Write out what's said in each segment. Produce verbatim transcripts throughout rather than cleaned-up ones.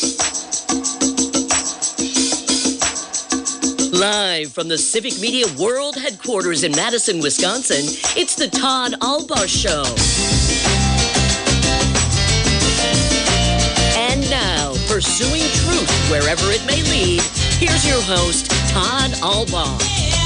Live from the Civic Media World Headquarters in Madison, Wisconsin, it's the Todd Albaugh Show. And now, pursuing truth wherever it may lead, here's your host, Todd Albaugh.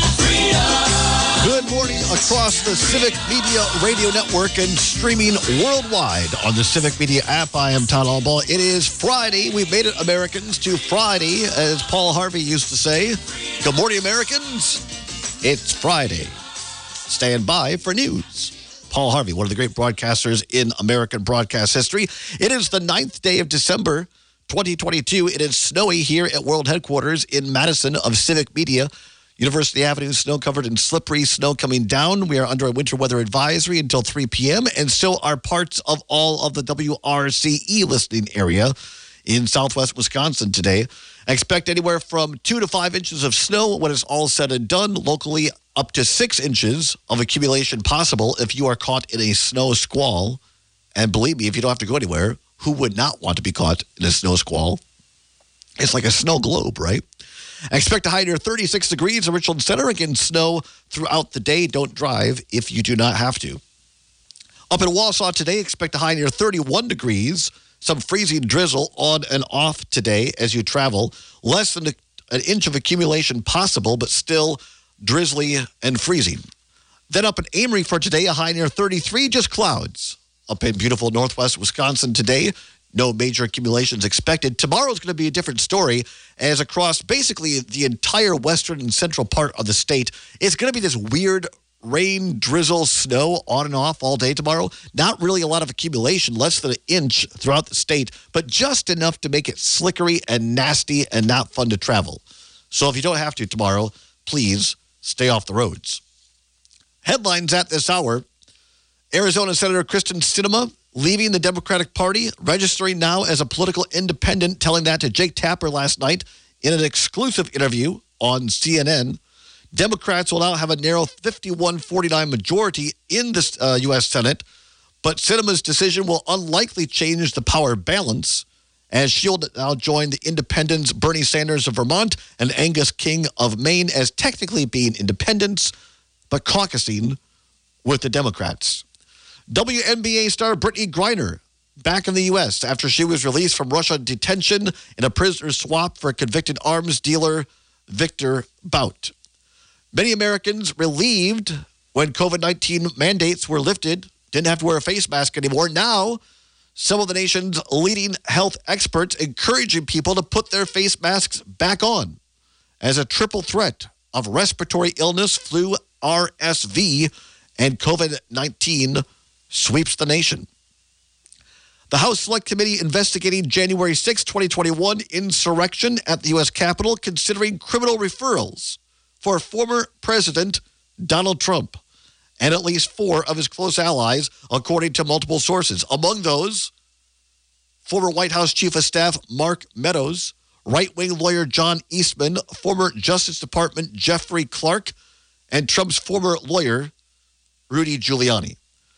Good morning across the Civic Media Radio Network and streaming worldwide on the Civic Media app. I am Todd Albaugh. It is Friday. We've made it, Americans, to Friday, as Paul Harvey used to say. Good morning, Americans. It's Friday. Stand by for news. Paul Harvey, one of the great broadcasters in American broadcast history. It is the ninth day of December, twenty twenty-two. It is snowy here at World Headquarters in Madison of Civic Media. University Avenue, snow covered and slippery, snow coming down. We are under a winter weather advisory until three p.m. and so are parts of all of the W R C E listening area in southwest Wisconsin today. Expect anywhere from two to five inches of snow when it's all said and done. Locally, up to six inches of accumulation possible if you are caught in a snow squall. And believe me, if you don't have to go anywhere, who would not want to be caught in a snow squall? It's like a snow globe, right? Expect a high near thirty-six degrees in Richland Center. Again, snow throughout the day. Don't drive if you do not have to. Up in Wausau today, expect a high near thirty-one degrees. Some freezing drizzle on and off today as you travel. Less than a, an inch of accumulation possible, but still drizzly and freezing. Then up in Amory for today, a high near thirty-three, just clouds. Up in beautiful northwest Wisconsin today, no major accumulations expected. Tomorrow's going to be a different story, as across basically the entire western and central part of the state, it's going to be this weird rain, drizzle, snow on and off all day tomorrow. Not really a lot of accumulation, less than an inch throughout the state, but just enough to make it slickery and nasty and not fun to travel. So if you don't have to tomorrow, please stay off the roads. Headlines at this hour. Arizona Senator Kristen Sinema leaving the Democratic Party, registering now as a political independent, telling that to Jake Tapper last night in an exclusive interview on C N N. Democrats will now have a narrow fifty-one forty-nine majority in the uh, U S Senate, but Sinema's decision will unlikely change the power balance, as she'll now join the independents Bernie Sanders of Vermont and Angus King of Maine as technically being independents, but caucusing with the Democrats. W N B A star Brittany Griner back in the U S after she was released from Russian detention in a prisoner swap for convicted arms dealer Victor Bout. Many Americans relieved when COVID nineteen mandates were lifted, didn't have to wear a face mask anymore. Now, some of the nation's leading health experts encouraging people to put their face masks back on as a triple threat of respiratory illness, flu, R S V, and COVID nineteen sweeps the nation. The House Select Committee investigating January sixth, twenty twenty-one insurrection at the U S Capitol, considering criminal referrals for former President Donald Trump and at least four of his close allies, according to multiple sources. Among those, former White House Chief of Staff Mark Meadows, right-wing lawyer John Eastman, former Justice Department Jeffrey Clark, and Trump's former lawyer Rudy Giuliani.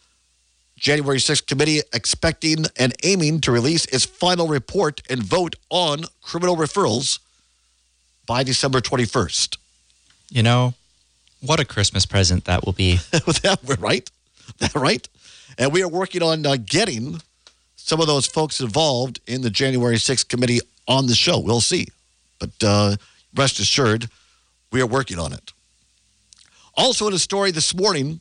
January sixth committee expecting and aiming to release its final report and vote on criminal referrals by December twenty-first. You know, what a Christmas present that will be. that, right? That right? And we are working on uh, getting some of those folks involved in the January sixth committee on the show. We'll see. But uh, rest assured, we are working on it. Also in a story this morning,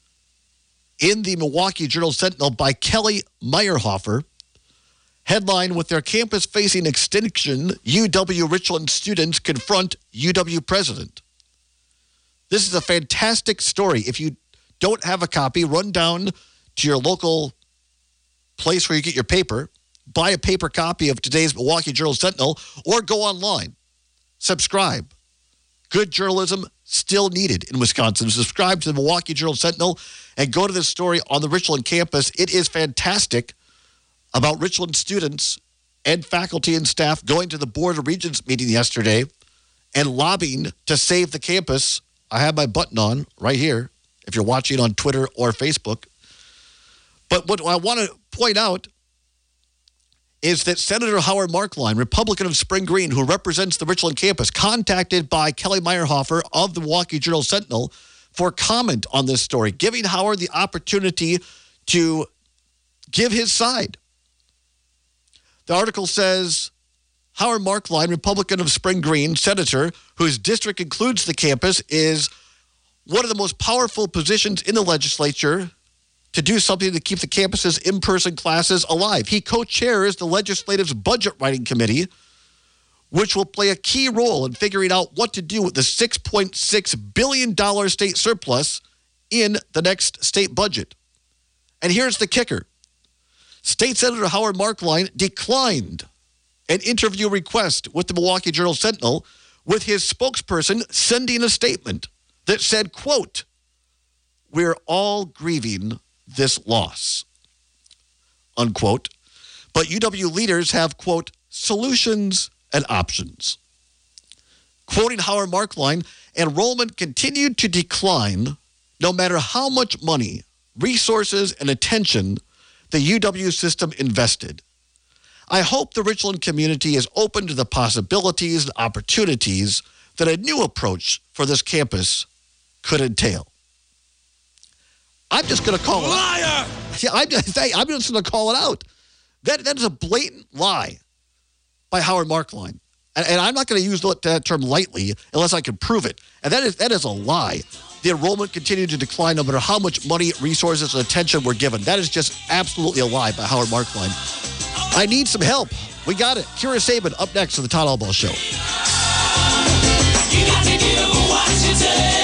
in the Milwaukee Journal-Sentinel by Kelly Meyerhofer, headline, with their campus facing extinction, U W Richland students confront U W president. This is a fantastic story. If you don't have a copy, run down to your local place where you get your paper, buy a paper copy of today's Milwaukee Journal-Sentinel, or go online. Subscribe. Good journalism still needed in Wisconsin. Subscribe to the Milwaukee Journal-Sentinel and go to this story on the Richland campus. It is fantastic about Richland students and faculty and staff going to the Board of Regents meeting yesterday and lobbying to save the campus. I have my button on right here if you're watching on Twitter or Facebook. But what I want to point out is that Senator Howard Marklein, Republican of Spring Green, who represents the Richland campus, contacted by Kelly Meyerhofer of the Milwaukee Journal-Sentinel for comment on this story, giving Howard the opportunity to give his side. The article says, Howard Marklein, Republican of Spring Green, senator, whose district includes the campus, is one of the most powerful positions in the legislature to do something to keep the campus's in-person classes alive. He co-chairs the legislative's budget writing committee, which will play a key role in figuring out what to do with the six point six billion dollars state surplus in the next state budget. And here's the kicker. State Senator Howard Marklein declined an interview request with the Milwaukee Journal-Sentinel, with his spokesperson sending a statement that said, quote, "We're all grieving this loss," unquote. But U W leaders have, quote, "solutions and options." Quoting Howard Marklein, enrollment continued to decline no matter how much money, resources, and attention the U W system invested. I hope the Richland community is open to the possibilities and opportunities that a new approach for this campus could entail. I'm just going to call it Liar! Yeah, I'm just, I'm just going to call it out. That, that is a blatant lie by Howard Marklein. And, and I'm not going to use that term lightly unless I can prove it. And that is that is a lie. The enrollment continued to decline no matter how much money, resources, and attention were given. That is just absolutely a lie by Howard Marklein. I need some help. We got it. Kira Sabin up next on the Todd Albaugh Show. You got to do what you say.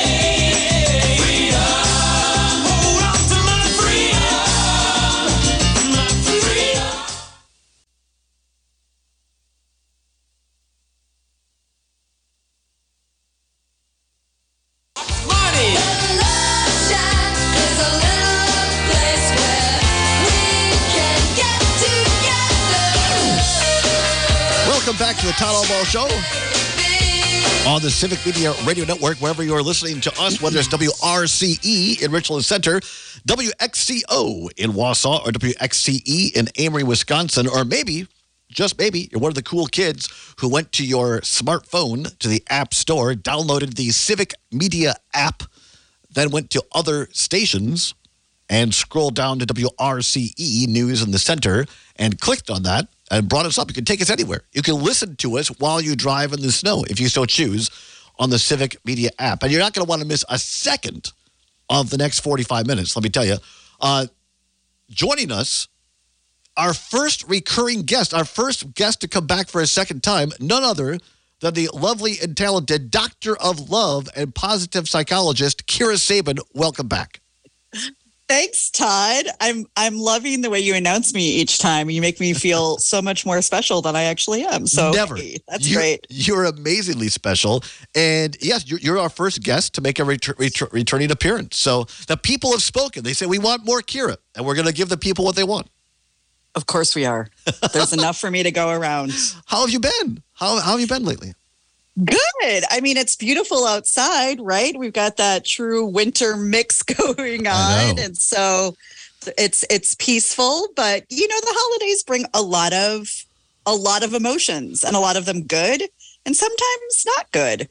Welcome back to the Todd Albaugh Show on the Civic Media Radio Network, wherever you're listening to us, whether it's W R C E in Richland Center, W X C O in Wausau, or W X C E in Amory, Wisconsin, or maybe, just maybe, you're one of the cool kids who went to your smartphone, to the App Store, downloaded the Civic Media app, then went to other stations and scrolled down to W R C E News in the Center and clicked on that and brought us up. You can take us anywhere. You can listen to us while you drive in the snow, if you so choose, on the Civic Media app. And you're not going to want to miss a second of the next forty-five minutes, let me tell you. Uh, joining us, our first recurring guest, our first guest to come back for a second time, none other than the lovely and talented Doctor of Love and positive psychologist, Kira Sabin. Welcome back. Thanks, Todd. I'm I'm loving the way you announce me each time. You make me feel so much more special than I actually am. So Never. Hey, that's you're, great. You're amazingly special. And yes, you're, you're our first guest to make a ret- ret- returning appearance. So the people have spoken. They say, we want more Kira, and we're going to give the people what they want. Of course we are. There's enough for me to go around. How have you been? How, how have you been lately? Good. I mean, it's beautiful outside, right? We've got that true winter mix going on. And so it's it's peaceful, but you know, the holidays bring a lot of a lot of emotions, and a lot of them good and sometimes not good.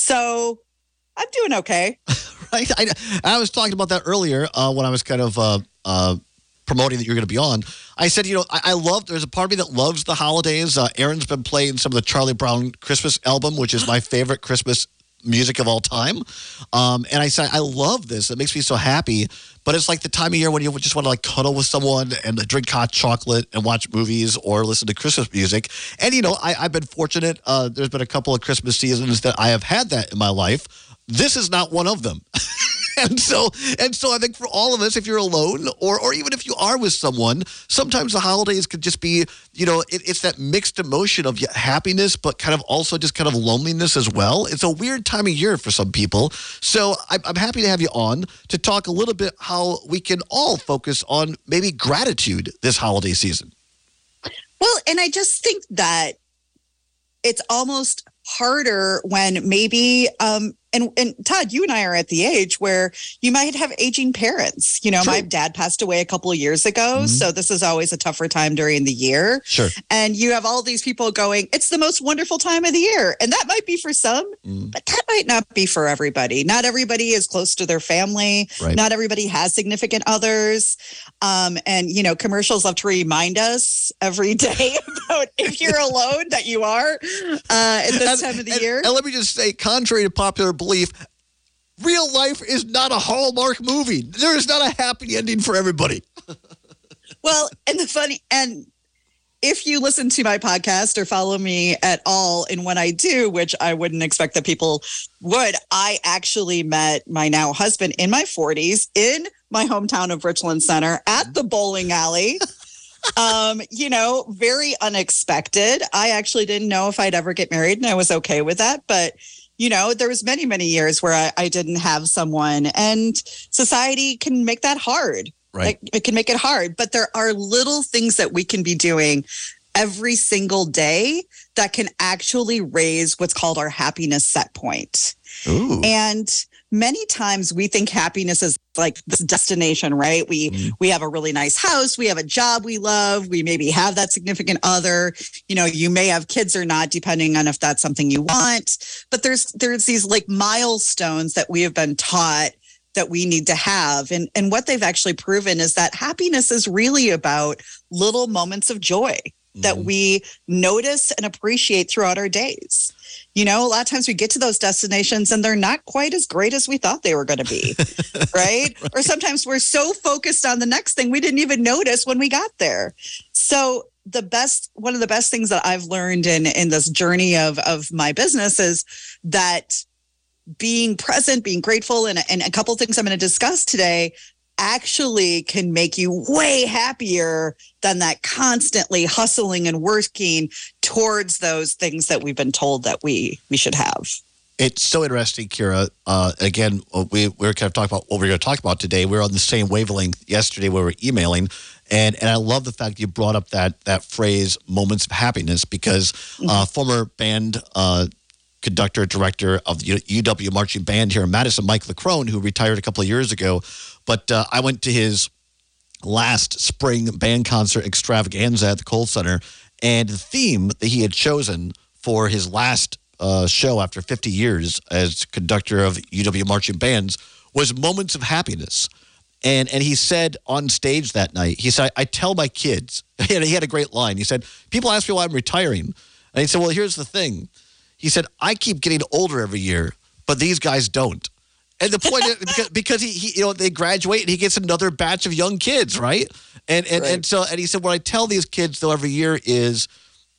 So I'm doing okay. Right. I, I was talking about that earlier uh, when I was kind of uh, uh, promoting that you're going to be on. I said, you know, I, I love, there's a part of me that loves the holidays. Uh, Aaron's been playing some of the Charlie Brown Christmas album, which is my favorite Christmas music of all time. Um, and I said, I love this. It makes me so happy. But it's like the time of year when you just want to like cuddle with someone and drink hot chocolate and watch movies or listen to Christmas music. And, you know, I, I've been fortunate. Uh, there's been a couple of Christmas seasons that I have had that in my life. This is not one of them. And so, and so I think for all of us, if you're alone or, or even if you are with someone, sometimes the holidays could just be, you know, it, it's that mixed emotion of happiness, but kind of also just kind of loneliness as well. It's a weird time of year for some people. So I'm, I'm happy to have you on to talk a little bit how we can all focus on maybe gratitude this holiday season. Well, and I just think that it's almost harder when maybe, um, and and and Todd, you and I are at the age where you might have aging parents. You know, True. my dad passed away a couple of years ago, Mhm. so this is always a tougher time during the year. Sure. And you have all these people going, it's the most wonderful time of the year. And that might be for some, Mm. but that might not be for everybody. Not everybody is close to their family. Right. Not everybody has significant others. Um, and, you know, commercials love to remind us every day about if you're alone, that you are uh, at this And- time of the and- year. And let me just say, contrary to popular belief, real life is not a Hallmark movie. There is not a happy ending for everybody. Well, and the funny, and if you listen to my podcast or follow me at all in what I do, which I wouldn't expect that people would, I actually met my now husband in my forties in my hometown of Richland Center at the bowling alley. um, you know, very unexpected. I actually didn't know if I'd ever get married, and I was okay with that. But, you know, there was many, many years where I, I didn't have someone, and society can make that hard. Right. It, it can make it hard, but there are little things that we can be doing every single day that can actually raise what's called our happiness set point. Ooh. And many times we think happiness is like this destination, right? We Mm. we have a really nice house, we have a job we love, we maybe have that significant other. You know, you may have kids or not, depending on if that's something you want. But there's there's these like milestones that we have been taught that we need to have. And, and what they've actually proven is that happiness is really about little moments of joy that Mhm. we notice and appreciate throughout our days. You know, a lot of times we get to those destinations and they're not quite as great as we thought they were going to be, right? Or sometimes we're so focused on the next thing we didn't even notice when we got there. So the best, one of the best things that I've learned in in this journey of of my business is that being present, being grateful, and, and a couple of things I'm going to discuss today actually can make you way happier than that constantly hustling and working towards those things that we've been told that we we should have. It's so interesting, Kira. Uh, again, we, we were kind of talking about what we we're going to talk about today. We were on the same wavelength yesterday when we were emailing. And and I love the fact you brought up that that phrase, moments of happiness, because uh, former band uh, conductor, director of the U W Marching Band here in Madison, Mike LeCrone, who retired a couple of years ago. But uh, I went to his last spring band concert extravaganza at the Kohl Center, and the theme that he had chosen for his last uh, show after fifty years as conductor of U W Marching Bands was moments of happiness. And and he said on stage that night, he said, I tell my kids, and he had a great line. He said, people ask me why I'm retiring. And he said, well, here's the thing. He said, I keep getting older every year, but these guys don't. And the point is because, because he, he, you know, they graduate and he gets another batch of young kids, right? And and, Right. and so and he said, what I tell these kids though every year is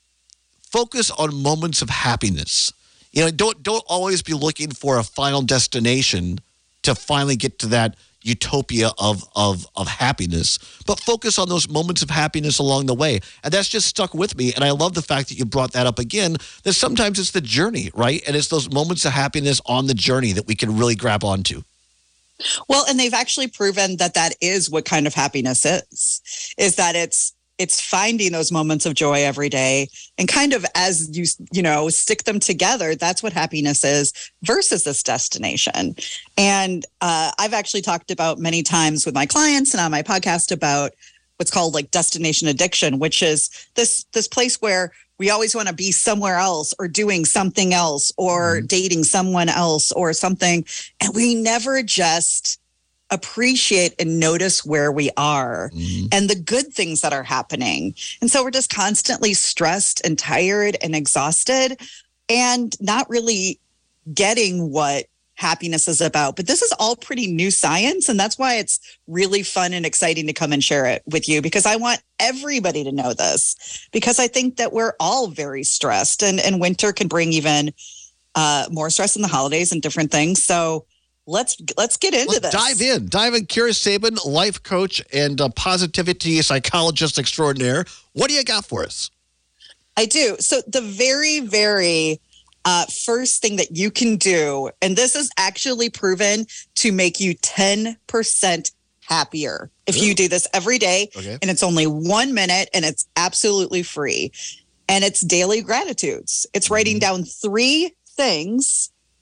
focus on moments of happiness. You know, don't don't always be looking for a final destination to finally get to that utopia of of of happiness, but focus on those moments of happiness along the way. And that's just stuck with me. And I love the fact that you brought that up again, that sometimes it's the journey, right? And it's those moments of happiness on the journey that we can really grab onto. Well, and they've actually proven that that is what kind of happiness is, is that it's it's finding those moments of joy every day, and kind of as you, you know, stick them together, that's what happiness is versus this destination. And uh, I've actually talked about many times with my clients and on my podcast about what's called like destination addiction, which is this this place where we always want to be somewhere else or doing something else or Mm-hmm. dating someone else or something. And we never just appreciate and notice where we are Mm-hmm. and the good things that are happening. And so we're just constantly stressed and tired and exhausted and not really getting what happiness is about. But this is all pretty new science. And that's why it's really fun and exciting to come and share it with you, because I want everybody to know this, because I think that we're all very stressed, and, and winter can bring even uh, more stress in the holidays and different things. So let's let's get into Let's this. dive in. Dive in. Kira Sabin, life coach and uh, positivity psychologist extraordinaire. What do you got for us? I do. So the very, very uh, first thing that you can do, and this is actually proven to make you ten percent happier if you do this every day, Okay. and it's only one minute and it's absolutely free. And it's daily gratitudes. It's writing down three things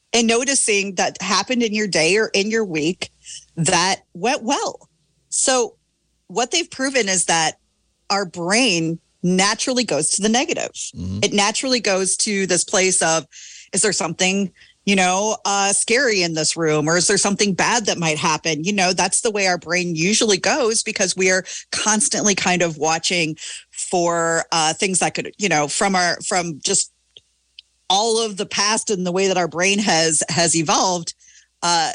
and noticing that happened in your day or in your week that went well. So what they've proven is that our brain naturally goes to the negative. Mm-hmm. It naturally goes to this place of, is there something, you know, uh, scary in this room, or is there something bad that might happen? You know, that's the way our brain usually goes, because we are constantly kind of watching for uh, things that could, you know, from our, from just all of the past and the way that our brain has, has evolved, uh,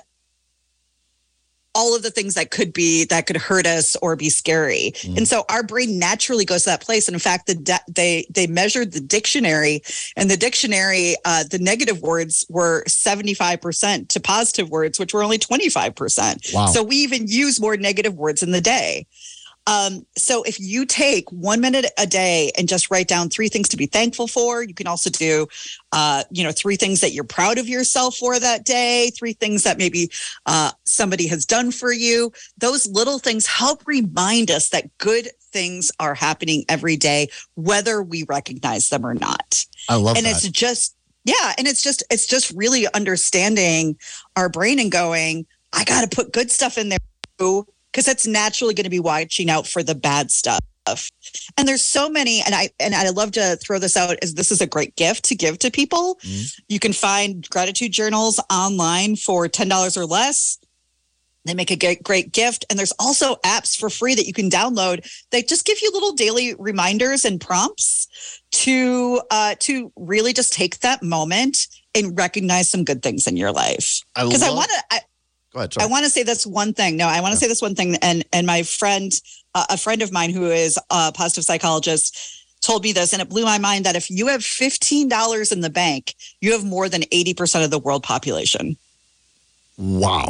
all of the things that could be, that could hurt us or be scary. Mm. And so our brain naturally goes to that place. And in fact, the de- they they measured the dictionary, and the dictionary, uh, the negative words were seventy-five percent to positive words, which were only twenty-five percent. Wow. So we even use more negative words in the day. Um, so if you take one minute a day and just write down three things to be thankful for, you can also do, uh, you know, three things that you're proud of yourself for that day, three things that maybe uh, somebody has done for you. Those little things help remind us that good things are happening every day, whether we recognize them or not. I love and that. And it's just, yeah. And it's just, it's just really understanding our brain and going, I got to put good stuff in there too, because it's naturally going to be watching out for the bad stuff. And there's so many, and I and I love to throw this out, as this is a great gift to give to people. Mm-hmm. You can find gratitude journals online for ten dollars or less. They make a great, great gift. And there's also apps for free that you can download that just give you little daily reminders and prompts to uh, to really just take that moment and recognize some good things in your life. Because I, I want to... Go ahead, sorry. I want to say this one thing. No, I want to say this one thing. And and my friend, uh, a friend of mine who is a positive psychologist, told me this, and it blew my mind, that if you have fifteen dollars in the bank, you have more than eighty percent of the world population. Wow.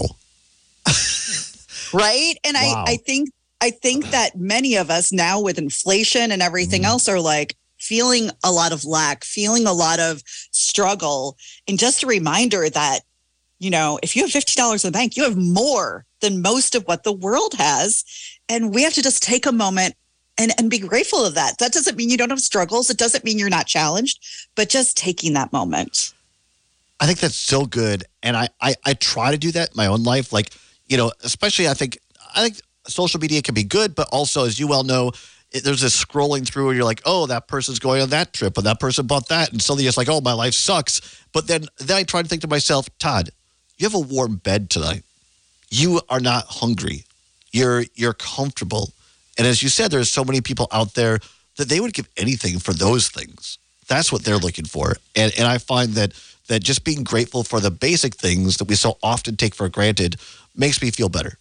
Right? And wow. I, I think I think that many of us now, with inflation and everything mm. else, are like feeling a lot of lack, feeling a lot of struggle. And just a reminder that, you know, if you have fifty dollars in the bank, you have more than most of what the world has. And we have to just take a moment and, and be grateful of that. That doesn't mean you don't have struggles. It doesn't mean you're not challenged, but just taking that moment. I think that's so good. And I, I, I try to do that in my own life. Like, you know, especially I think, I think social media can be good, but also, as you well know, it, there's this scrolling through and you're like, oh, that person's going on that trip, and that person bought that. And suddenly it's like, oh, my life sucks. But then, then I try to think to myself, Todd, you have a warm bed tonight. You are not hungry. You're you're comfortable. And as you said, there's so many people out there that they would give anything for those things. That's what they're looking for. And and I find that that just being grateful for the basic things that we so often take for granted makes me feel better.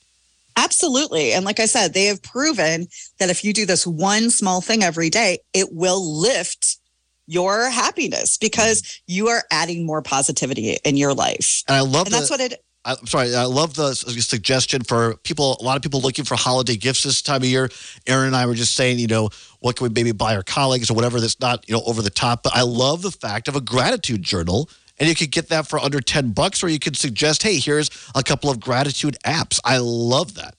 Absolutely. And like I said, they have proven that if you do this one small thing every day, it will lift your happiness, because you are adding more positivity in your life. And I love and the, that's what it. I'm sorry. I love the suggestion for people. A lot of people looking for holiday gifts this time of year. Aaron and I were just saying, you know, what can we maybe buy our colleagues or whatever that's not, you know, over the top. But I love the fact of a gratitude journal. And you could get that for under ten bucks, or you could suggest, hey, here's a couple of gratitude apps. I love that.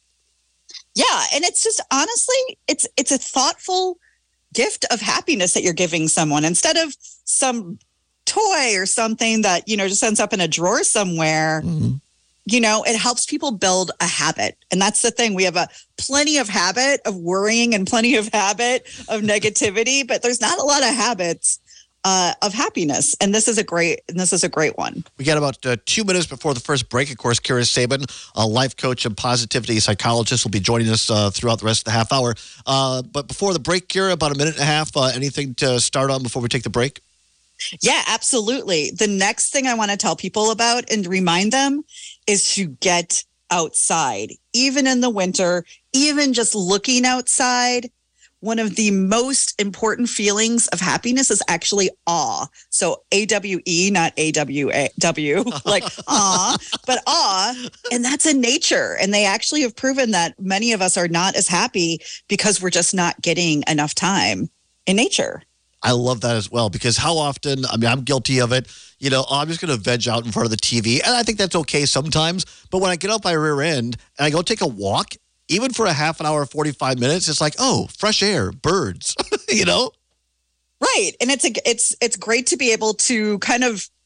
Yeah. And it's just, honestly, it's it's a thoughtful gift of happiness that you're giving someone, instead of some toy or something that, you know, just ends up in a drawer somewhere. Mm-hmm. You know, it helps people build a habit. And that's the thing. We have a plenty of habit of worrying and plenty of habit of negativity, but there's not a lot of habits uh, of happiness. And this is a great, and this is a great one. We got about uh, two minutes before the first break. Of course, Kira Sabin, a life coach and positivity psychologist, will be joining us uh, throughout the rest of the half hour. Uh, but before the break, Kira, about a minute and a half, uh, anything to start on before we take the break? Yeah, absolutely. The next thing I want to tell people about and remind them is to get outside, even in the winter, even just looking outside. One of the most important feelings of happiness is actually awe. So A W E, not A W A W, like awe, but awe. And that's in nature. And they actually have proven that many of us are not as happy because we're just not getting enough time in nature. I love that as well, because how often, I mean, I'm guilty of it. You know, oh, I'm just going to veg out in front of the T V. And I think that's okay sometimes. But when I get out my rear end and I go take a walk, even for a half an hour, forty-five minutes, it's like, oh, fresh air, birds, you know? Right. And it's a, it's it's great to be able to kind of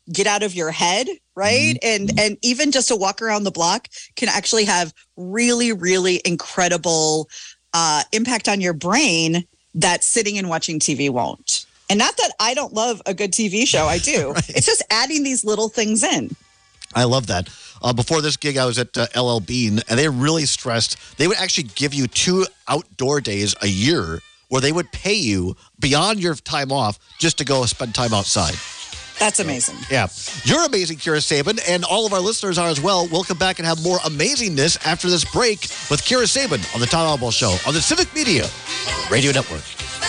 get out of your head, right? Mm-hmm. And and even just a walk around the block can actually have really, really incredible uh, impact on your brain that sitting and watching T V won't. And not that I don't love a good T V show, I do. Right. It's just adding these little things in. I love that. Uh, before this gig, I was at uh, L L Bean, and they really stressed they would actually give you two outdoor days a year where they would pay you beyond your time off just to go spend time outside. That's amazing. Yeah. You're amazing, Kira Sabin, and all of our listeners are as well. We'll come back and have more amazingness after this break with Kira Sabin on the Todd Albaugh Show on the Civic Media Radio Network.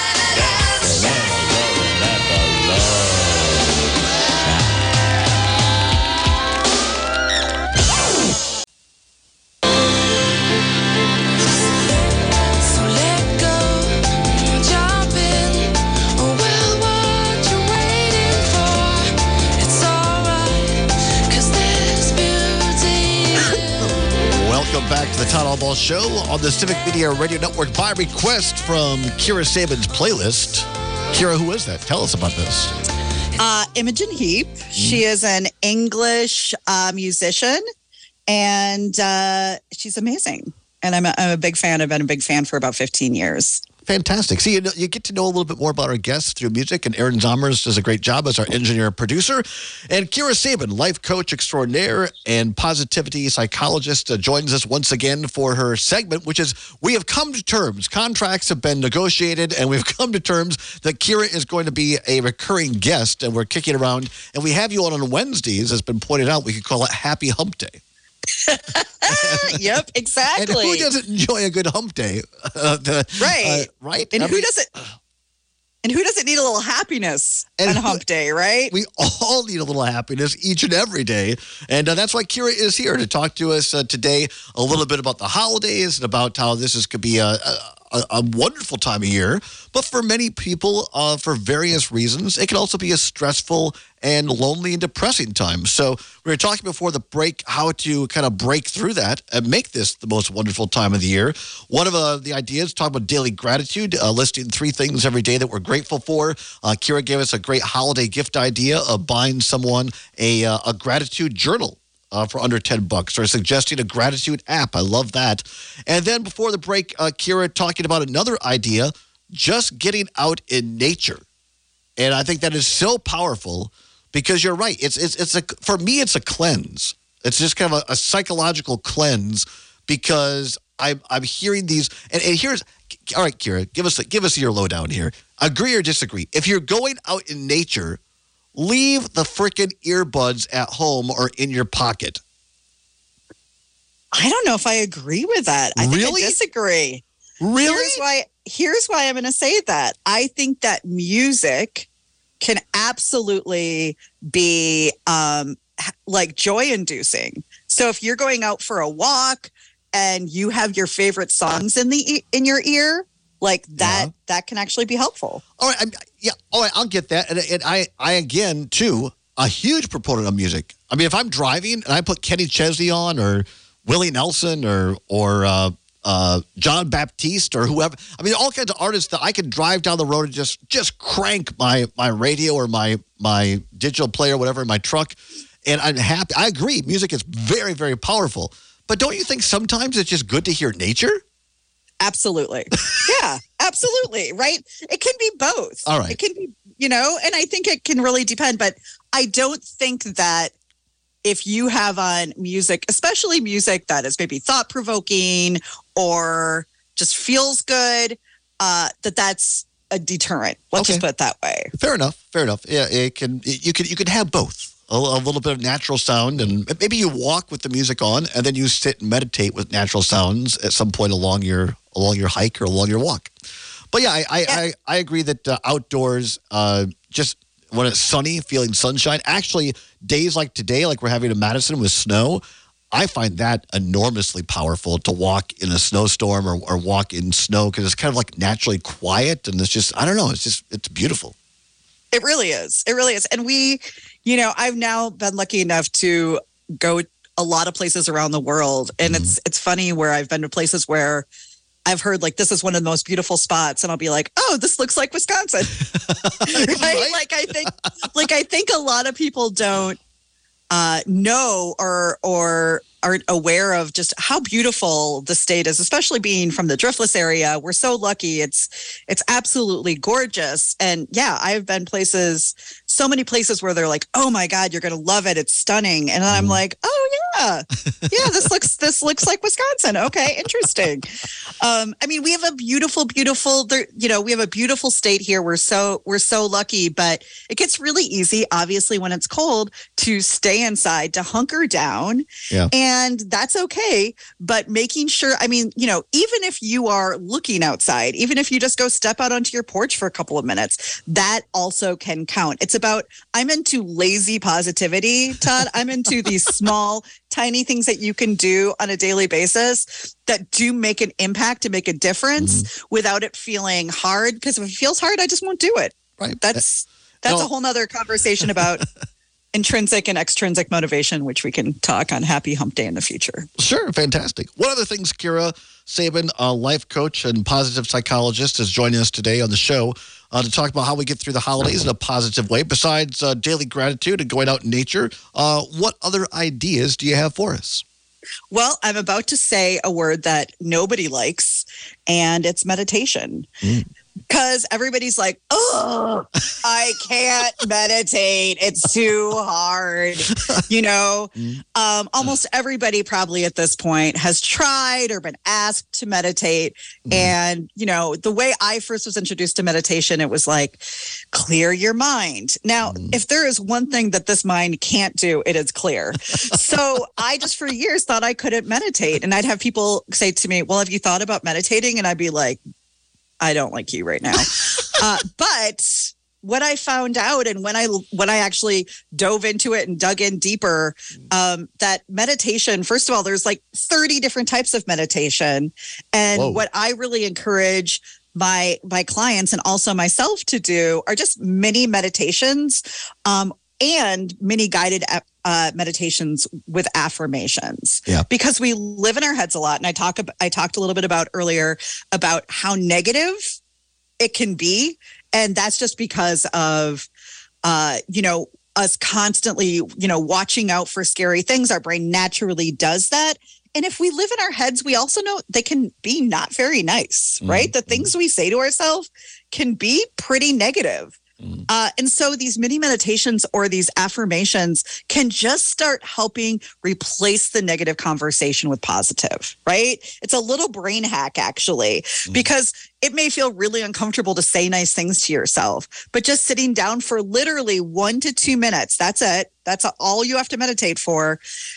Back to the Todd Albaugh Show on the Civic Media Radio Network by request from Kira Sabin's playlist. Kira, who is that? Tell us about this. Uh, Imogen Heap. Mm. She is an English uh, musician, and uh, she's amazing. And I'm a, I'm a big fan. I've been a big fan for about fifteen years. Fantastic. See, you, know, you get to know a little bit more about our guests through music, and Aaron Zomers does a great job as our engineer and producer. And Kira Sabin, life coach extraordinaire and positivity psychologist, uh, joins us once again for her segment, which is We Have Come to Terms. Contracts have been negotiated, and we've come to terms that Kira is going to be a recurring guest, and we're kicking around. And we have you on on Wednesdays, as been pointed out. We could call it Happy Hump Day. Yep, exactly. And who doesn't enjoy a good hump day? Uh, the, right, uh, right. And I who mean, doesn't? And who doesn't need a little happiness on who, hump day? Right. We all need a little happiness each and every day, and uh, that's why Kira is here to talk to us uh, today a little bit about the holidays and about how this is could be a. a A, a wonderful time of year, but for many people, uh, for various reasons, it can also be a stressful and lonely and depressing time. So we were talking before the break how to kind of break through that and make this the most wonderful time of the year. One of uh, the ideas, talk about daily gratitude, uh, listing three things every day that we're grateful for. Uh, Kira gave us a great holiday gift idea of buying someone a, uh, a gratitude journal. Uh, for under ten bucks, or suggesting a gratitude app. I love that. And then before the break, uh, Kira talking about another idea, just getting out in nature. And I think that is so powerful because you're right. It's it's it's a for me, it's a cleanse. It's just kind of a, a psychological cleanse because I'm I'm hearing these. And, and here's all right, Kira, give us give us your lowdown here. Agree or disagree? If you're going out in nature, leave the freaking earbuds at home or in your pocket. I don't know if I agree with that. I really? think I disagree. Really? Here's why, here's why I'm going to say that. I think that music can absolutely be um, like joy-inducing. So if you're going out for a walk and you have your favorite songs in the in your ear, like that, yeah. that can actually be helpful. All right. I'm, yeah. All right. I'll get that. And, and I, I, again, too, a huge proponent of music. I mean, if I'm driving and I put Kenny Chesney on or Willie Nelson or, or, uh, uh, John Baptiste or whoever, I mean, all kinds of artists that I can drive down the road and just, just crank my, my radio or my, my digital player, whatever in my truck. And I'm happy. I agree. Music is very, very powerful, but don't you think sometimes it's just good to hear nature? Absolutely. Yeah, absolutely. Right. It can be both. All right. It can be, you know, and I think it can really depend, but I don't think that if you have on music, especially music that is maybe thought provoking or just feels good, uh, that that's a deterrent. Let's okay. just put it that way. Fair enough. Fair enough. Yeah. It can, it, you can, you can have both. A, a little bit of natural sound, and maybe you walk with the music on, and then you sit and meditate with natural sounds at some point along your along your hike or along your walk. But yeah, I I, yeah. I, I agree that uh, outdoors, uh, just when it's sunny, feeling sunshine. Actually, days like today, like we're having in Madison with snow, I find that enormously powerful to walk in a snowstorm or, or walk in snow because it's kind of like naturally quiet, and it's just I don't know, it's just it's beautiful. It really is. It really is, and we. You know, I've now been lucky enough to go a lot of places around the world. And mm-hmm. it's it's funny where I've been to places where I've heard like this is one of the most beautiful spots, and I'll be like, oh, this looks like Wisconsin. right? Right? Like I think, like I think a lot of people don't uh, know or or aren't aware of just how beautiful the state is, especially being from the Driftless area. We're so lucky. It's it's absolutely gorgeous. And yeah, I've been places, so many places where they're like, oh my God, you're going to love it. It's stunning. And I'm like, oh yeah, yeah, this looks, this looks like Wisconsin. Okay. Interesting. Um, I mean, we have a beautiful, beautiful, there, you know, we have a beautiful state here. We're so, we're so lucky, but it gets really easy, obviously, when it's cold to stay inside, to hunker down. Yeah. And that's okay. But making sure, I mean, you know, even if you are looking outside, even if you just go step out onto your porch for a couple of minutes, that also can count. It's about, I'm into lazy positivity, Todd. I'm into these small, tiny things that you can do on a daily basis that do make an impact and make a difference mm-hmm. without it feeling hard. Because if it feels hard, I just won't do it. Right. That's, that's no. a whole nother conversation about intrinsic and extrinsic motivation, which we can talk on Happy Hump Day in the future. Sure. Fantastic. What other things, Kira Sabin, a life coach and positive psychologist, is joining us today on the show uh, to talk about how we get through the holidays in a positive way. Besides uh, daily gratitude and going out in nature, uh, what other ideas do you have for us? Well, I'm about to say a word that nobody likes, and it's meditation. Mm. Because everybody's like, oh, I can't meditate. It's too hard. You know, um, almost everybody probably at this point has tried or been asked to meditate. Mm. And, you know, the way I first was introduced to meditation, it was like, clear your mind. Now, mm. if there is one thing that this mind can't do, it is clear. So I just for years thought I couldn't meditate. And I'd have people say to me, well, have you thought about meditating? And I'd be like, I don't like you right now. uh, but what I found out, and when I when I actually dove into it and dug in deeper, um, that meditation, first of all, there's like thirty different types of meditation. And Whoa. What I really encourage my my clients and also myself to do are just mini meditations um, and mini guided uh, meditations with affirmations. Yeah. Because we live in our heads a lot. And I talk about, I talked a little bit about earlier about how negative it can be. And that's just because of, uh, you know, us constantly, you know, watching out for scary things. Our brain naturally does that. And if we live in our heads, we also know they can be not very nice, mm-hmm. right? The things we say to ourselves can be pretty negative. Uh, and so these mini meditations or these affirmations can just start helping replace the negative conversation with positive, right? It's a little brain hack, actually, mm. because it may feel really uncomfortable to say nice things to yourself, but just sitting down for literally one to two minutes, that's it. That's all you have to meditate for,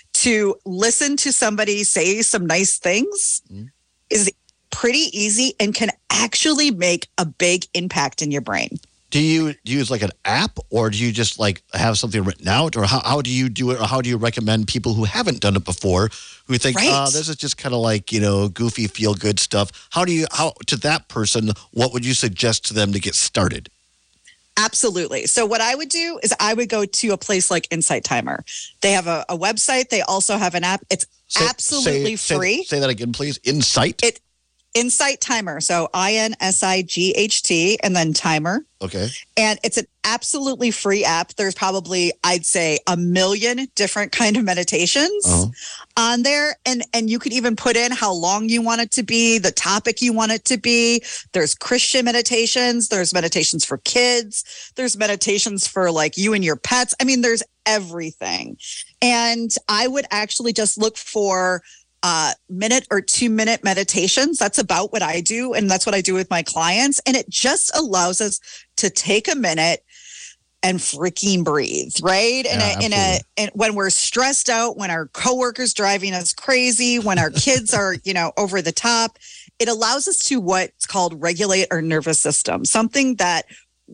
to listen to somebody say some nice things mm. is pretty easy and can actually make a big impact in your brain. Do you use like an app, or do you just like have something written out, or how, how do you do it, or how do you recommend people who haven't done it before, who think, right. oh, this is just kind of like, you know, goofy, feel good stuff? How do you, how to that person, what would you suggest to them to get started? Absolutely. So what I would do is I would go to a place like Insight Timer. They have a, a website. They also have an app. It's say, absolutely say, free. Say, say that again, please. Insight? It, Insight Timer. So I N S I G H T and then Timer. Okay. And it's an absolutely free app. There's probably, I'd say, a million different kind of meditations uh-huh. on there. And, and you could even put in how long you want it to be, the topic you want it to be. There's Christian meditations. There's meditations for kids. There's meditations for like you and your pets. I mean, there's everything. And I would actually just look for Uh, minute or two minute meditations. That's about what I do. And that's what I do with my clients. And it just allows us to take a minute and freaking breathe, right? In yeah, a, in a, and when we're stressed out, when our coworkers driving us crazy, when our kids are, you know, over the top, it allows us to what's called regulate our nervous system, something that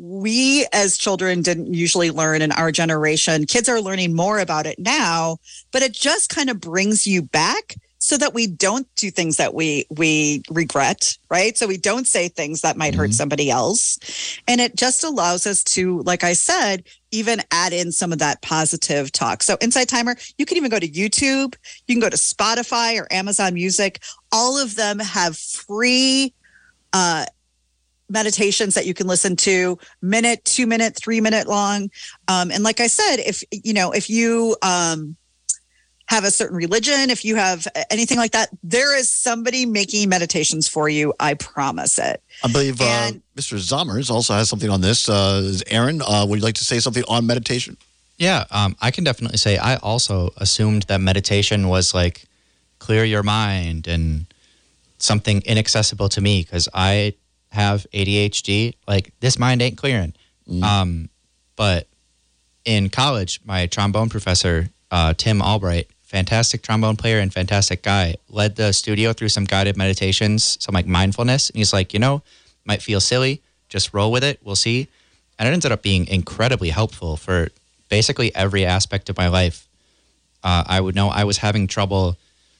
we as children didn't usually learn in our generation. Kids are learning more about it now, but it just kind of brings you back so that we don't do things that we we regret, right? So we don't say things that might mm-hmm. hurt somebody else. And it just allows us to, like I said, even add in some of that positive talk. So Insight Timer, you can even go to YouTube, you can go to Spotify or Amazon Music. All of them have free uh, meditations that you can listen to, minute, two minute, three minute long. Um, and like I said, if, you know, if you um, have a certain religion, if you have anything like that, there is somebody making meditations for you. I promise it. I believe and, uh, Mister Zommers also has something on this. Uh, Aaron, uh, would you like to say something on meditation? Yeah, um, I can definitely say I also assumed that meditation was like clear your mind and something inaccessible to me because I have A D H D. Like, this mind ain't clearing. Mm. Um, but in college, my trombone professor, uh, Tim Albright, fantastic trombone player and fantastic guy, led the studio through some guided meditations, some like mindfulness. And he's like, you know, might feel silly, just roll with it. We'll see. And it ended up being incredibly helpful for basically every aspect of my life. Uh, I would know I was having trouble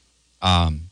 um,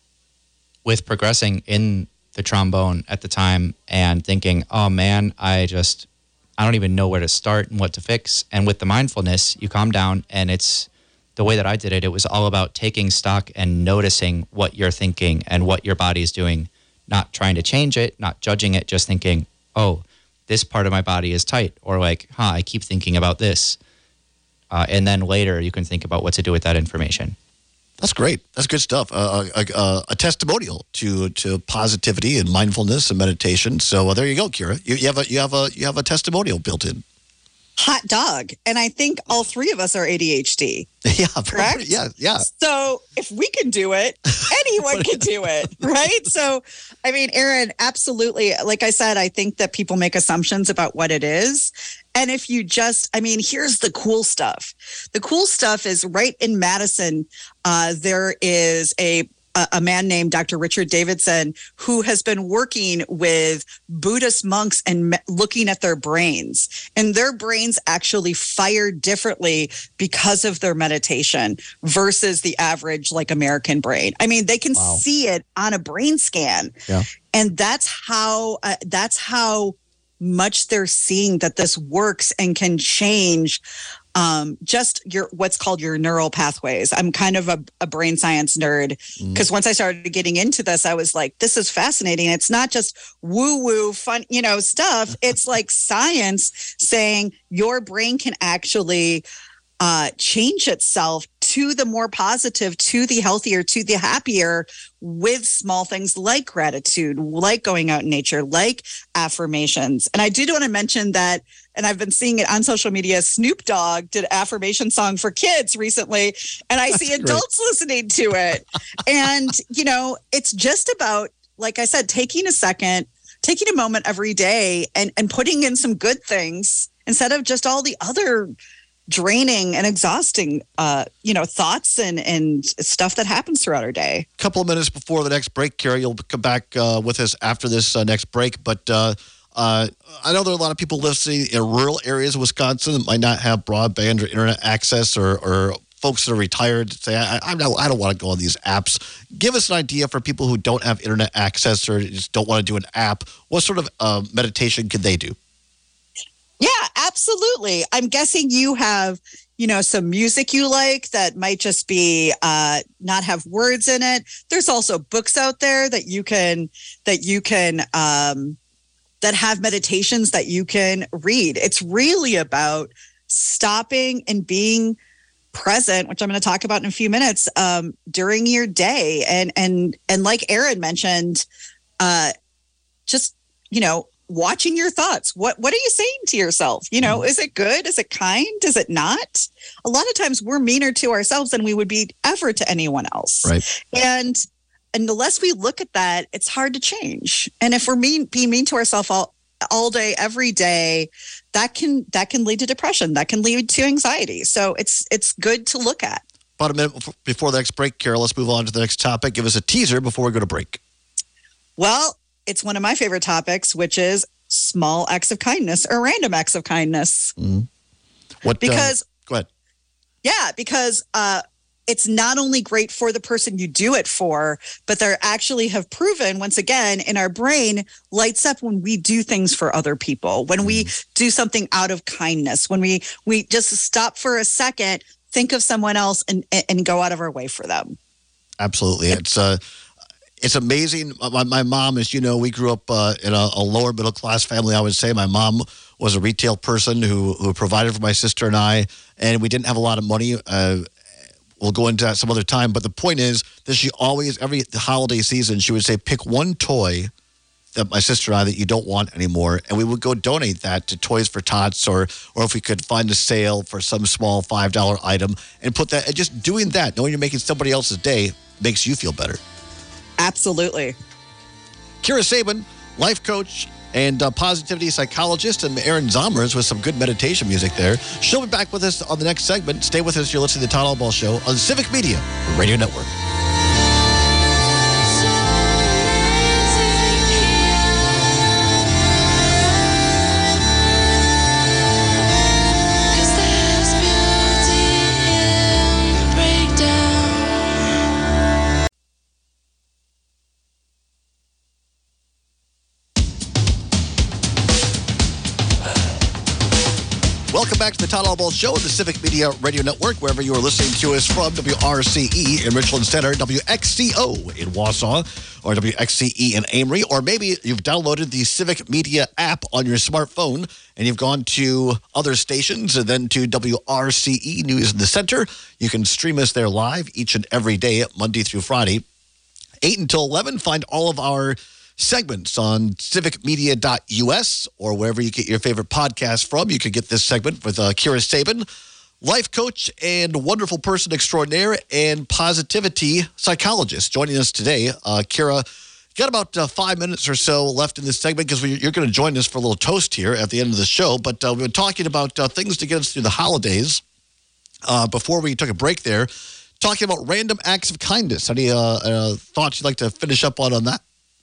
with progressing in the trombone at the time and thinking, oh man, I just, I don't even know where to start and what to fix. And with the mindfulness, you calm down, and it's the way that I did it. It was all about taking stock and noticing what you're thinking and what your body's doing, not trying to change it, not judging it, just thinking, oh, this part of my body is tight, or like, huh, I keep thinking about this. Uh, and then later you can think about what to do with that information. That's great. That's good stuff. Uh, a, a, a testimonial to to positivity and mindfulness and meditation. So uh, there you go, Kira. You, you have a you have a you have a testimonial built in. Hot dog. And I think all three of us are A D H D. Yeah, correct? Probably, yeah, yeah. So if we can do it, anyone can do it, right? So, I mean, Aaron, absolutely. Like I said, I think that people make assumptions about what it is. And if you just, I mean, here's the cool stuff. The cool stuff is right in Madison, uh, there is a a man named Doctor Richard Davidson, who has been working with Buddhist monks and me- looking at their brains. And their brains actually fire differently because of their meditation versus the average, like, American brain. I mean, they can wow. see it on a brain scan. Yeah. And that's how, uh, that's how much they're seeing that this works and can change Um, just your what's called your neural pathways. I'm kind of a, a brain science nerd because mm. once I started getting into this, I was like, this is fascinating. It's not just woo-woo fun, you know, stuff. It's like science saying your brain can actually uh, change itself to the more positive, to the healthier, to the happier with small things like gratitude, like going out in nature, like affirmations. And I did want to mention that, and I've been seeing it on social media, Snoop Dogg did an affirmation song for kids recently, and I That's see adults great. listening to it. And, you know, it's just about, like I said, taking a second, taking a moment every day and, and putting in some good things instead of just all the other draining and exhausting, uh, you know, thoughts and, and stuff that happens throughout our day. A couple of minutes before the next break, Kira, you'll come back uh, with us after this uh, next break. But uh, uh, I know there are a lot of people listening in rural areas of Wisconsin that might not have broadband or internet access, or, or folks that are retired say, I, I, don't, I don't want to go on these apps. Give us an idea for people who don't have internet access or just don't want to do an app. What sort of uh, meditation can they do? Yeah, absolutely. I'm guessing you have, you know, some music you like that might just be uh, not have words in it. There's also books out there that you can that you can um, that have meditations that you can read. It's really about stopping and being present, which I'm going to talk about in a few minutes, um, during your day. And and and like Aaron mentioned, uh, just, you know, watching your thoughts. What what are you saying to yourself? You know, is it good? Is it kind? Is it not? A lot of times we're meaner to ourselves than we would be ever to anyone else. Right. And and unless we look at that, it's hard to change. And if we're mean being mean to ourselves all all day, every day, that can that can lead to depression. That can lead to anxiety. So it's it's good to look at. About a minute before the next break, Carol, let's move on to the next topic. Give us a teaser before we go to break. Well, it's one of my favorite topics, which is small acts of kindness or random acts of kindness. Mm-hmm. What? Because uh, go ahead. Yeah, because uh, it's not only great for the person you do it for, but they actually have proven, once again, in our brain, lights up when we do things for other people, when we do something out of kindness, when we we just stop for a second, think of someone else, and and go out of our way for them. Absolutely. It's uh, it's amazing. My, my mom, as you know, we grew up uh, in a, a lower middle class family, I would say. My mom was a retail person who, who provided for my sister and I, and we didn't have a lot of money. Uh, we'll go into that some other time. But the point is that she always, every holiday season, she would say, pick one toy that my sister and I that you don't want anymore, and we would go donate that to Toys for Tots, or or if we could find a sale for some small five dollar item and put that, and just doing that, knowing you're making somebody else's day, makes you feel better. Absolutely. Kira Sabin, life coach and uh, positivity psychologist, and Aaron Zomers with some good meditation music there. She'll be back with us on the next segment. Stay with us. You're listening to the Todd Albaugh Show on Civic Media Radio Network. Welcome back to the Todd Albaugh Show on the Civic Media Radio Network, wherever you are listening to us from. W R C E in Richland Center, W X C O in Wausau, or W X C E in Amory, or maybe you've downloaded the Civic Media app on your smartphone and you've gone to other stations and then to W R C E News in the Center. You can stream us there live each and every day, Monday through Friday, eight until eleven. Find all of our segments on civic media dot U S or wherever you get your favorite podcast from. You can get this segment with uh, Kira Sabin, life coach and wonderful person extraordinaire and positivity psychologist, joining us today. Uh, Kira, got about uh, five minutes or so left in this segment because you're going to join us for a little toast here at the end of the show. But uh, we've been talking about uh, things to get us through the holidays. Uh, before we took a break there, talking about random acts of kindness. Any uh, uh, thoughts you'd like to finish up on on that?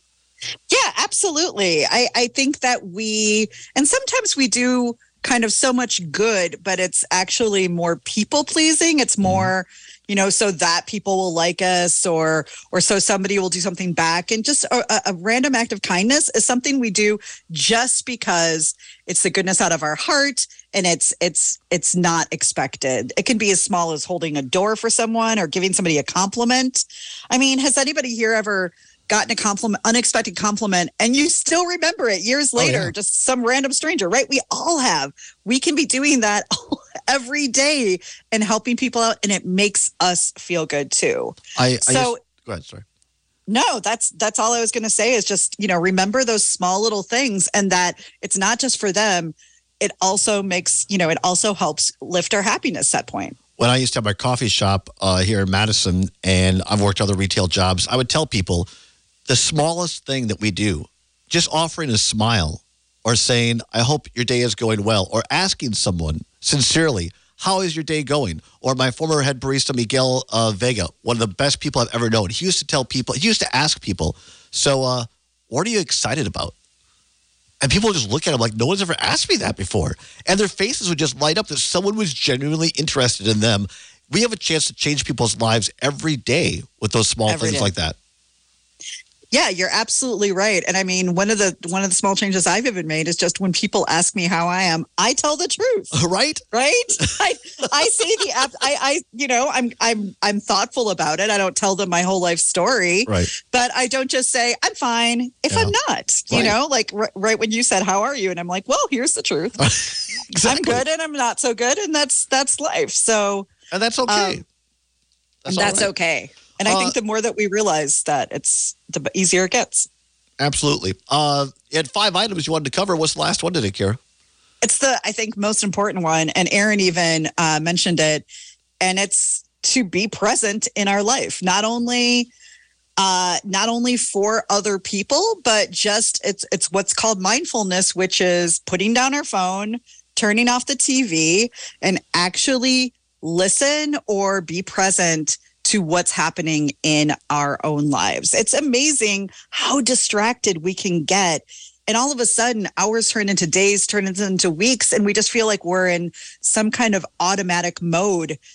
Yeah, absolutely. I, I think that we, and sometimes we do kind of so much good, but it's actually more people pleasing. It's more, you know, so that people will like us, or or so somebody will do something back. And just a, a random act of kindness is something we do just because it's the goodness out of our heart, and it's it's it's not expected. It can be as small as holding a door for someone or giving somebody a compliment. I mean, has anybody here ever gotten a compliment, unexpected compliment, and you still remember it years later? Oh, yeah. Just some random stranger, right? We all have. We can be doing that every day and helping people out, and it makes us feel good too. I, I so just, go ahead, sorry. No, that's that's all I was going to say is just, you know, remember those small little things, and that it's not just for them. It also makes, you know, it also helps lift our happiness at that point. When I used to have my coffee shop uh, here in Madison, and I've worked other retail jobs, I would tell people, the smallest thing that we do, just offering a smile or saying, I hope your day is going well, or asking someone sincerely, how is your day going? Or my former head barista, Miguel uh, Vega, one of the best people I've ever known. He used to tell people, he used to ask people, so uh, what are you excited about? And people would just look at him like, no one's ever asked me that before. And their faces would just light up that someone was genuinely interested in them. We have a chance to change people's lives every day with those small Every things day. like that. Yeah, you're absolutely right. And I mean, one of the one of the small changes I've even made is just when people ask me how I am, I tell the truth. Right? Right? I I say the app I I you know, I'm I'm I'm thoughtful about it. I don't tell them my whole life story. Right. But I don't just say I'm fine if Yeah. I'm not. You Right. know, like r- right when you said how are you, and I'm like, well, here's the truth. Exactly. I'm good and I'm not so good, and that's that's life. So And that's okay. Um, that's that's all right. okay. And I Uh, think the more that we realize that, it's the easier it gets. Absolutely. Uh, you had five items you wanted to cover. What's the last one today, Kira? It's the, I think, most important one. And Aaron even uh, mentioned it. And it's to be present in our life, not only uh, not only for other people, but just it's it's what's called mindfulness, which is putting down our phone, turning off the T V, and actually listen or be present to what's happening in our own lives. It's amazing how distracted we can get. And all of a sudden, hours turn into days, turn into weeks, and we just feel like we're in some kind of automatic mode.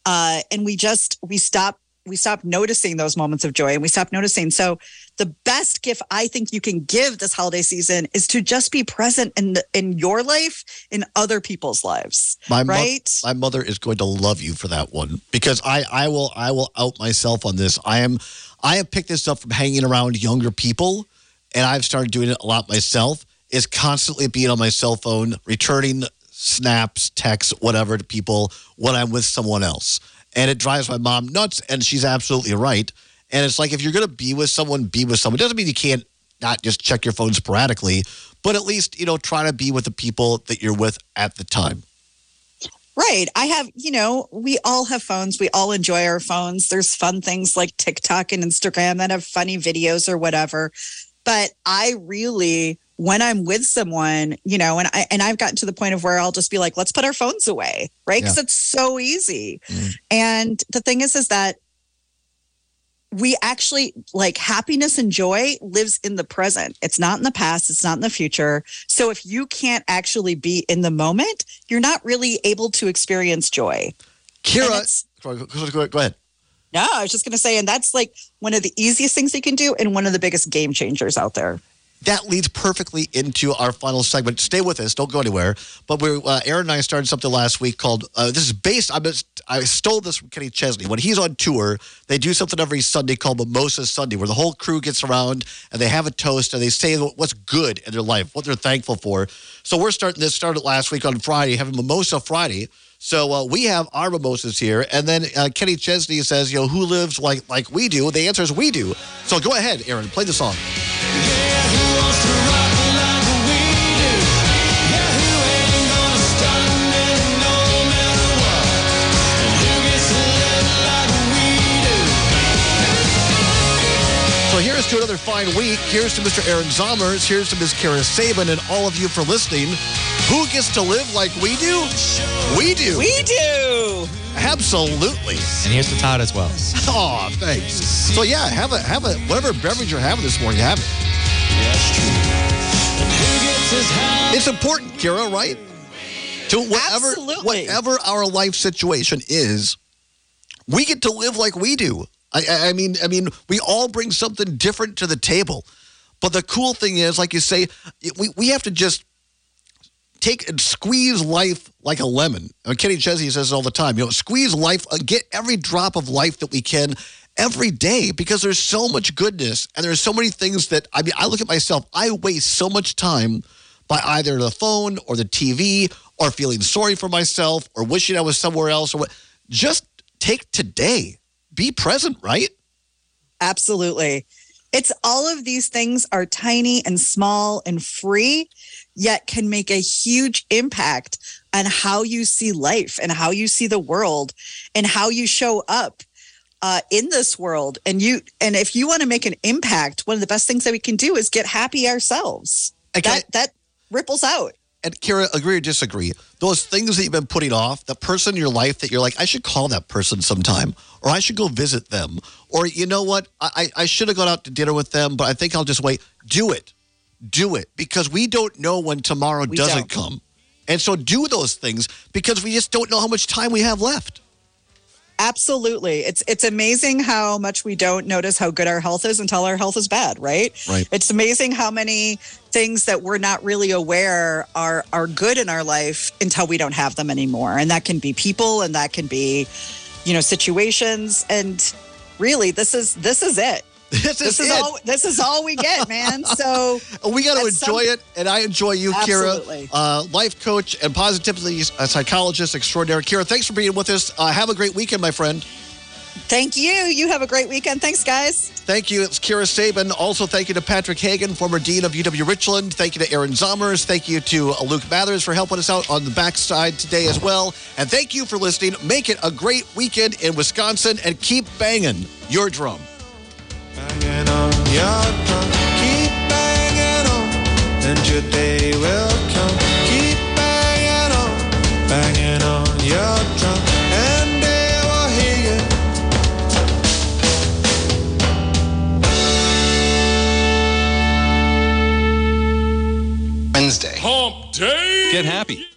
Uh, and we just, we stop, we stop noticing those moments of joy and we stop noticing. So the best gift I think you can give this holiday season is to just be present in the, in your life, in other people's lives. My mo- right? my mother is going to love you for that one because I, I will I will out myself on this. I am I have picked this up from hanging around younger people, and I've started doing it a lot myself. Is constantly being on my cell phone, returning snaps, texts, whatever to people when I'm with someone else. And it drives my mom nuts, and she's absolutely right. And it's like, if you're going to be with someone, be with someone. It doesn't mean you can't not just check your phone sporadically, but at least, you know, try to be with the people that you're with at the time. Right. I have, you know, we all have phones. We all enjoy our phones. There's fun things like TikTok and Instagram that have funny videos or whatever. But I really, when I'm with someone, you know, and I and I've gotten to the point of where I'll just be like, let's put our phones away, right? Because Yeah. it's so easy. Mm. And the thing is, is that we actually like happiness and joy lives in the present. It's not in the past. It's not in the future. So if you can't actually be in the moment, you're not really able to experience joy. Kira, it's- go, go, go, go ahead. No, I was just going to say, and that's like one of the easiest things you can do and one of the biggest game changers out there. That leads perfectly into our final segment. Stay with us. Don't go anywhere. But we're, uh, Aaron and I started something last week called, uh, this is based, I'm just, I stole this from Kenny Chesney. When he's on tour, they do something every Sunday called Mimosa Sunday, where the whole crew gets around and they have a toast and they say what's good in their life, what they're thankful for. So we're starting this, started last week on Friday, having Mimosa Friday. So uh, we have our mimosas here. And then uh, Kenny Chesney says, you know, who lives like, like we do? The answer is we do. So go ahead, Aaron, play the song. So here's to another fine week. Here's to Mister Aaron Zomers. Here's to Miz Kara Sabin and all of you for listening. Who gets to live like we do? We do. We do. Absolutely. And here's to Todd as well. Oh, thanks. So yeah, have a have a whatever beverage you're having this morning, have it. It's important, Kira, right? To whatever Absolutely. whatever our life situation is, we get to live like we do. I, I mean, I mean, we all bring something different to the table. But the cool thing is, like you say, we, we have to just take and squeeze life like a lemon. I mean, Kenny Chesney says it all the time. You know, squeeze life, get every drop of life that we can every day, because there's so much goodness and there's so many things that, I mean, I look at myself, I waste so much time by either the phone or the T V or feeling sorry for myself or wishing I was somewhere else or what. Just take today. Be present, right? Absolutely. It's all of these things are tiny and small and free, yet can make a huge impact on how you see life and how you see the world and how you show up uh, in this world. And you, and if you want to make an impact, one of the best things that we can do is get happy ourselves. Okay. That that ripples out. And Kira, agree or disagree? Those things that you've been putting off, the person in your life that you're like, I should call that person sometime, or I should go visit them, or you know what, I, I should have gone out to dinner with them, but I think I'll just wait. Do it. Do it. Because we don't know when tomorrow We doesn't don't. come. And so do those things because we just don't know how much time we have left. Absolutely. It's it's amazing how much we don't notice how good our health is until our health is bad, right? Right. It's amazing how many things that we're not really aware are are good in our life until we don't have them anymore. And that can be people and that can be, you know, situations. And really this is this is it. This is, This is it. all this is all we get, man. So We got to at some- enjoy it, and I enjoy you, Absolutely. Kira, uh, life coach and positively a psychologist extraordinary. Kira, thanks for being with us. Uh, have a great weekend, my friend. thank you. You have a great weekend. Thanks, guys. Thank you. It's Kira Sabin. Also, thank you to Patrick Hagan, former dean of U W Richland. Thank you to Aaron Zomers. Thank you to uh, Luke Mathers for helping us out on the backside today as well. And thank you for listening. Make it a great weekend in Wisconsin and keep banging your drum. Banging on your drum, keep banging on, and your day will come. Keep banging on, banging on your drum, and they will hear you. Wednesday. Hump Day. Get happy.